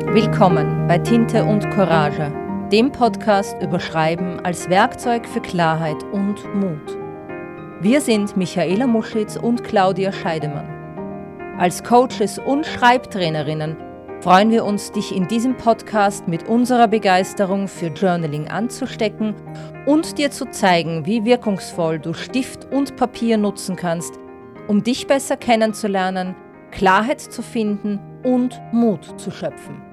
Willkommen bei Tinte und Courage, dem Podcast über Schreiben als Werkzeug für Klarheit und Mut. Wir sind Michaela Muschitz und Claudia Scheidemann. Als Coaches und Schreibtrainerinnen freuen wir uns, dich in diesem Podcast mit unserer Begeisterung für Journaling anzustecken und dir zu zeigen, wie wirkungsvoll du Stift und Papier nutzen kannst, um dich besser kennenzulernen, Klarheit zu finden und Mut zu schöpfen.